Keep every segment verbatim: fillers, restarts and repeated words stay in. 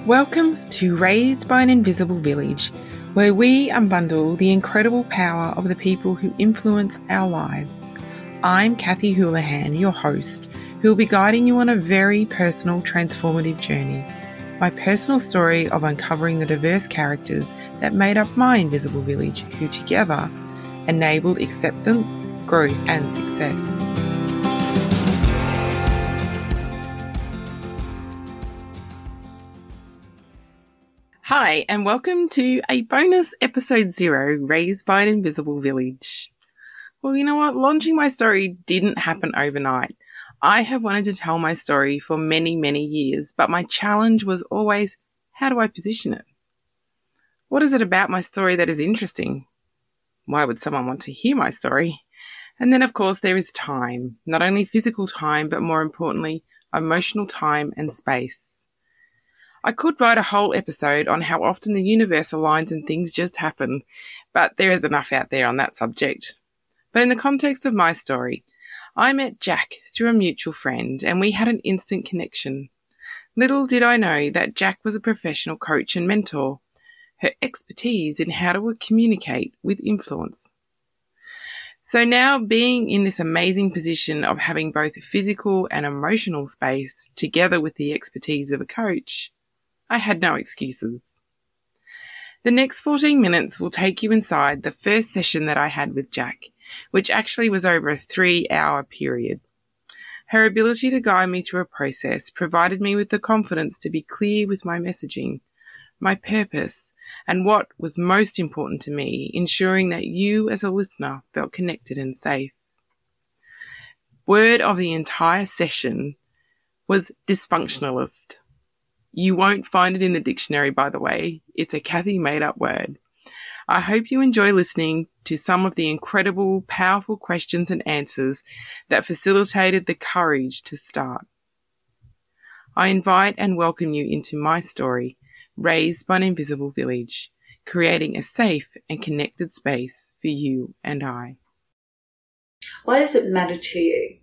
Welcome to Raised by an Invisible Village, where we unbundle the incredible power of the people who influence our lives. I'm Kathy Houlihan, your host, who will be guiding you on a very personal, transformative journey. My personal story of uncovering the diverse characters that made up my invisible village, who together enabled acceptance, growth, and success. Hi, and welcome to a bonus episode zero, Raised by an Invisible Village. Well, you know what? Launching my story didn't happen overnight. I have wanted to tell my story for many, many years, but my challenge was always, how do I position it? What is it about my story that is interesting? Why would someone want to hear my story? And then, of course, there is time. Not only physical time, but more importantly, emotional time and space. I could write a whole episode on how often the universe aligns and things just happen, but there is enough out there on that subject. But in the context of my story, I met Jack through a mutual friend and we had an instant connection. Little did I know that Jack was a professional coach and mentor, her expertise in how to communicate with influence. So now, being in this amazing position of having both physical and emotional space together with the expertise of a coach, I had no excuses. The next fourteen minutes will take you inside the first session that I had with Jack, which actually was over a three-hour period. Her ability to guide me through a process provided me with the confidence to be clear with my messaging, my purpose, and what was most important to me, ensuring that you as a listener felt connected and safe. Word of the entire session was dysfunctionalist. You won't find it in the dictionary, by the way. It's a Kathy made-up word. I hope you enjoy listening to some of the incredible, powerful questions and answers that facilitated the courage to start. I invite and welcome you into my story, Raised by an Invisible Village, creating a safe and connected space for you and I. Why does it matter to you?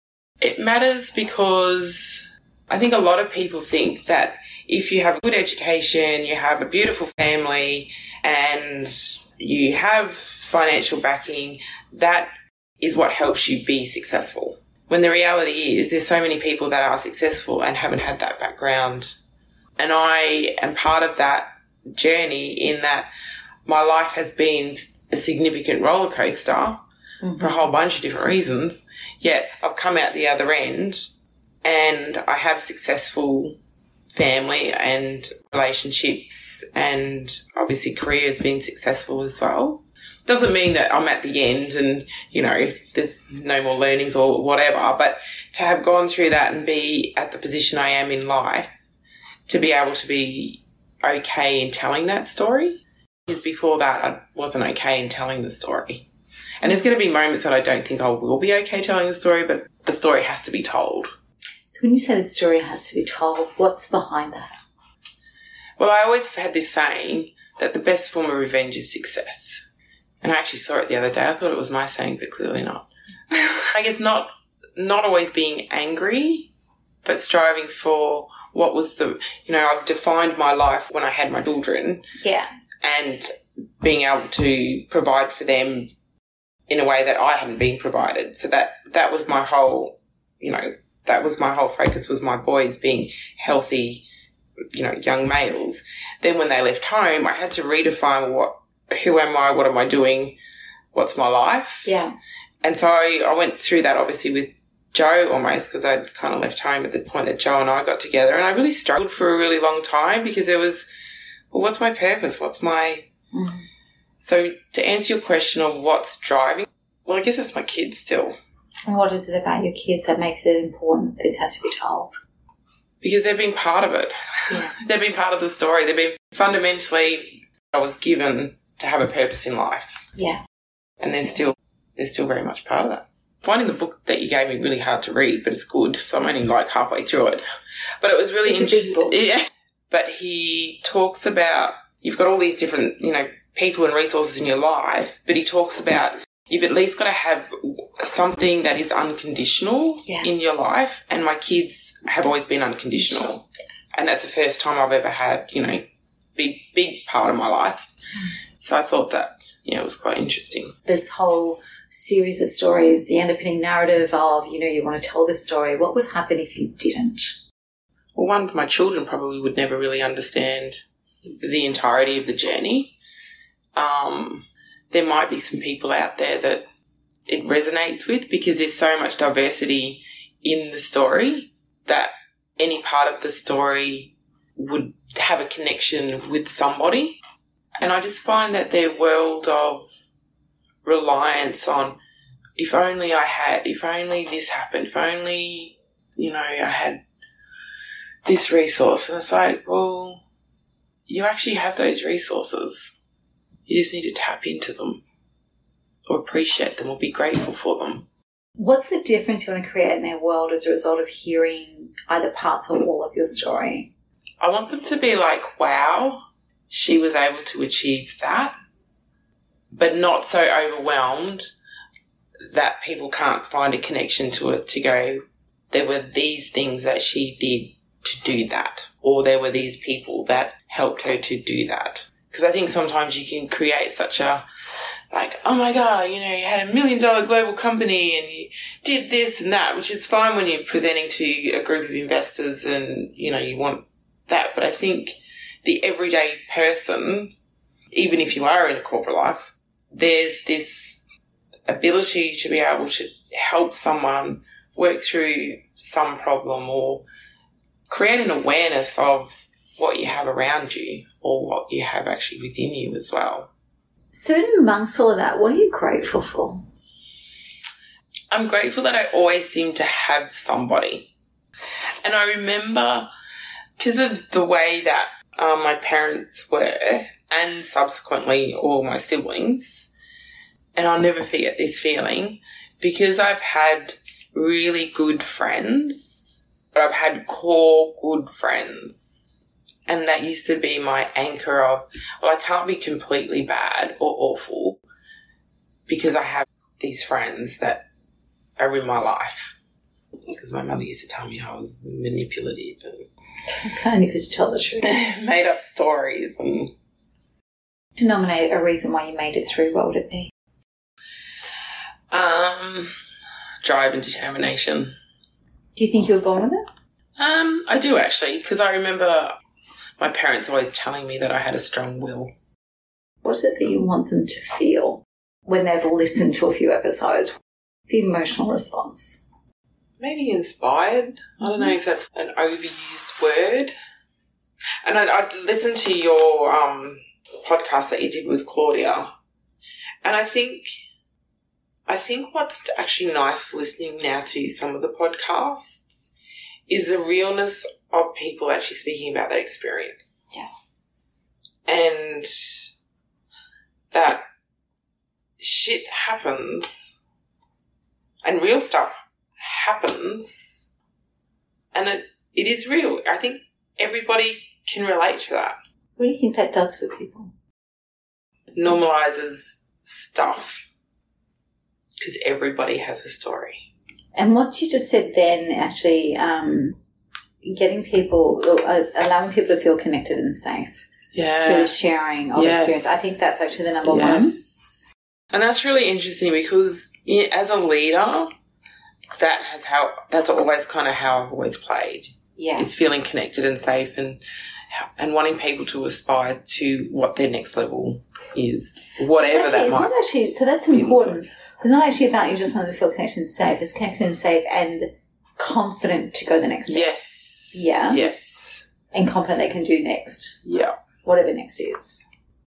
It matters because I think a lot of people think that if you have a good education, you have a beautiful family, and you have financial backing, that is what helps you be successful. When the reality is there's so many people that are successful and haven't had that background. And I am part of that journey in that my life has been a significant roller coaster mm-hmm. for a whole bunch of different reasons, yet I've come out the other end. And I have successful family and relationships, and obviously career has been successful as well. Doesn't mean that I'm at the end and, you know, there's no more learnings or whatever, but to have gone through that and be at the position I am in life, to be able to be okay in telling that story, because before that I wasn't okay in telling the story. And there's going to be moments that I don't think I will be okay telling the story, but the story has to be told. When you say the story has to be told, what's behind that? Well, I always have had this saying that the best form of revenge is success. And I actually saw it the other day. I thought it was my saying, but clearly not. I guess not not always being angry, but striving for what was the, you know, I've defined my life when I had my children. Yeah. And being able to provide for them in a way that I hadn't been provided. So that, that was my whole, you know, that was my whole focus, was my boys being healthy, you know, young males. Then when they left home, I had to redefine what, who am I, what am I doing, what's my life? Yeah. And so I, I went through that obviously with Joe almost, because I'd kind of left home at the point that Joe and I got together. And I really struggled for a really long time because there was, well, what's my purpose? What's my... Mm. So to answer your question of what's driving, well, I guess it's my kids still. And what is it about your kids that makes it important that this has to be told? Because they've been part of it. Yeah. They've been part of the story. They've been fundamentally, I was given to have a purpose in life. Yeah. And they're still, they're still very much part of that. Finding the book that you gave me really hard to read, but it's good. So I'm only like halfway through it. But it was really interesting. It's a big book. Yeah. But he talks about, you've got all these different, you know, people and resources in your life, but he talks about you've at least got to have something that is unconditional yeah. in your life. And my kids have always been unconditional. And that's the first time I've ever had, you know, big, big part of my life. Mm. So I thought that, yeah, it was quite interesting. This whole series of stories, the underpinning narrative of, you know, you want to tell this story, what would happen if you didn't? Well, one of my children probably would never really understand the entirety of the journey. Um, there might be some people out there that it resonates with because there's so much diversity in the story that any part of the story would have a connection with somebody. And I just find that their world of reliance on if only I had, if only this happened, if only, you know, I had this resource. And it's like, well, you actually have those resources. You just need to tap into them or appreciate them or be grateful for them. What's the difference you want to create in their world as a result of hearing either parts or all of your story? I want them to be like, wow, she was able to achieve that, but not so overwhelmed that people can't find a connection to it to go, there were these things that she did to do that, or there were these people that helped her to do that. Because I think sometimes you can create such a, like, oh my God, you know, you had a million dollar global company and you did this and that, which is fine when you're presenting to a group of investors and, you know, you want that. But I think the everyday person, even if you are in a corporate life, there's this ability to be able to help someone work through some problem or create an awareness of what you have around you or what you have actually within you as well. So amongst all of that, what are you grateful for? I'm grateful that I always seem to have somebody. And I remember, because of the way that um, my parents were and subsequently all my siblings, and I'll never forget this feeling, because I've had really good friends, but I've had core good friends. And that used to be my anchor of, well, I can't be completely bad or awful because I have these friends that are in my life. Because my mother used to tell me I was manipulative and kind of because you tell the truth. made up stories. And to nominate a reason why you made it through, what would it be? Um, drive and determination. Do you think you were born with it? Um, I do actually, because I remember my parents always telling me that I had a strong will. What is it that you want them to feel when they've listened to a few episodes? What's the emotional response? Maybe inspired. I don't know if that's an overused word. And I, I listened to your um, podcast that you did with Claudia, and I think, I think what's actually nice listening now to some of the podcasts is the realness of people actually speaking about that experience. Yeah. And that shit happens and real stuff happens and it, it is real. I think everybody can relate to that. What do you think that does for people? Normalizes stuff because everybody has a story. And what you just said then actually um, getting people, uh, allowing people to feel connected and safe. Yeah. Through the sharing of yes. experience. I think that's actually the number yes. one. And that's really interesting because as a leader, that has how, that's always kind of how I've always played. Yeah. Is feeling connected and safe and and wanting people to aspire to what their next level is, whatever actually, that it's might not actually, so that's important. It's not actually about you just wanting to feel connected and safe. It's connected and safe and confident to go the next step. Yes. Yeah. Yes. And confident they can do next. Yeah. Whatever next is.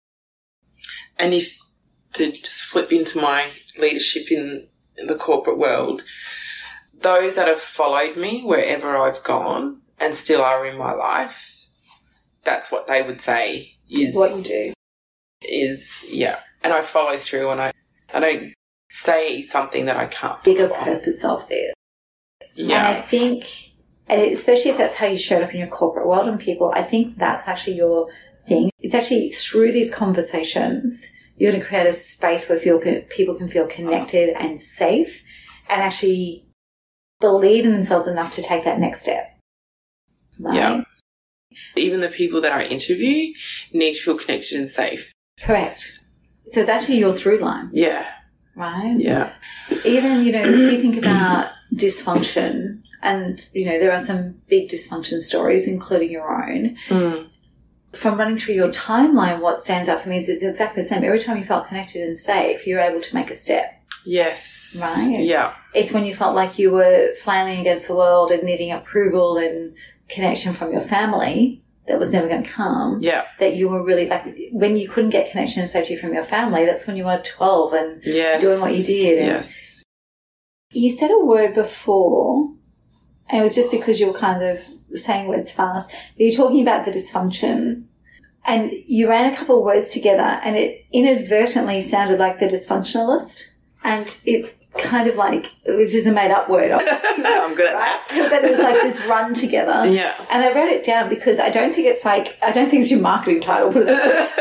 And if to just flip into my leadership in the corporate world, those that have followed me wherever I've gone and still are in my life, that's what they would say is, is what you do. Is, yeah. And I follow through and I, I don't say something that I can't. Bigger purpose of this. Yeah. And I think, and especially if that's how you showed up in your corporate world and people, I think that's actually your thing. It's actually through these conversations, you're going to create a space where feel, people can feel connected and safe and actually believe in themselves enough to take that next step. Right? Yeah. Even the people that I interview need to feel connected and safe. Correct. So it's actually your through line. Yeah. Right? Yeah. Even, you know, if you think about dysfunction, and, you know, there are some big dysfunction stories, including your own. Mm. From running through your timeline, what stands out for me is it's exactly the same. Every time you felt connected and safe, you're able to make a step. Yes. Right? Yeah. It's when you felt like you were flailing against the world and needing approval and connection from your family that was never going to come. Yeah. That you were really, like, when you couldn't get connection and safety from your family, that's when you were twelve and yes. doing what you did. And yes. you said a word before, and it was just because you were kind of saying words fast, but you're talking about the dysfunction. And you ran a couple of words together and it inadvertently sounded like the dysfunctionalist. And it kind of like, it was just a made up word. I'm good at right? that. But it was like this run together. Yeah. And I wrote it down because I don't think it's like, I don't think it's your marketing title. But,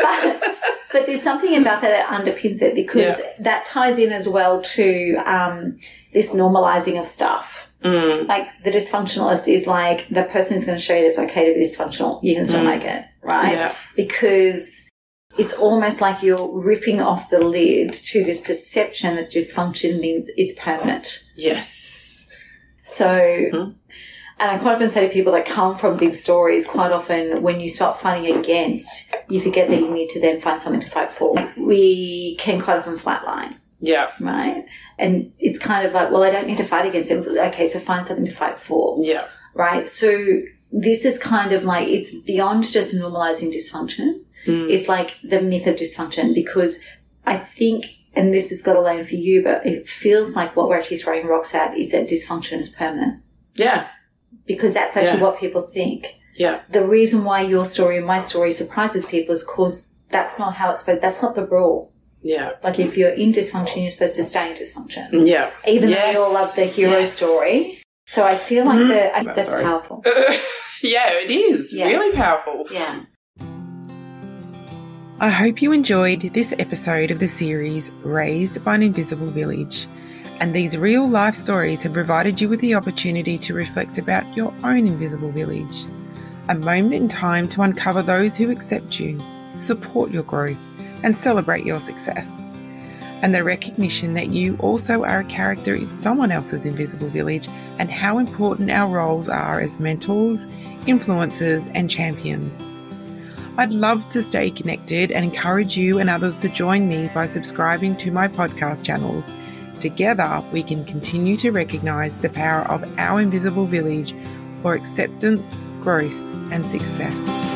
but there's something about that that underpins it because yeah. that ties in as well to um, this normalizing of stuff. Mm. Like the dysfunctionalist is like the person who's going to show you that it's okay to be dysfunctional. You can still mm. make it, right? Yeah. Because it's almost like you're ripping off the lid to this perception that dysfunction means it's permanent. Yes. So, mm. and I quite often say to people that come from big stories, quite often when you start fighting against, you forget that you need to then find something to fight for. We can quite often flatline. Yeah. Right? And it's kind of like, well, I don't need to fight against it. Okay, so find something to fight for. Yeah. Right? So this is kind of like, it's beyond just normalizing dysfunction. Mm. It's like the myth of dysfunction because I think, and this has got to land for you, but it feels like what we're actually throwing rocks at is that dysfunction is permanent. Yeah. Because that's actually yeah. what people think. Yeah. The reason why your story and my story surprises people is because that's not how it's supposed, that's not the rule. Yeah. Like if you're in dysfunction, you're supposed to stay in dysfunction. Yeah. Even yes. though we all love the hero yes. story. So I feel like mm. the, I, that's sorry. powerful. Yeah, it is. Yeah. Really powerful. Yeah. I hope you enjoyed this episode of the series Raised by an Invisible Village. And these real life stories have provided you with the opportunity to reflect about your own invisible village. A moment in time to uncover those who accept you, support your growth, and celebrate your success. And the recognition that you also are a character in someone else's invisible village and how important our roles are as mentors, influencers, and champions. I'd love to stay connected and encourage you and others to join me by subscribing to my podcast channels. Together, we can continue to recognize the power of our invisible village for acceptance, growth, and success.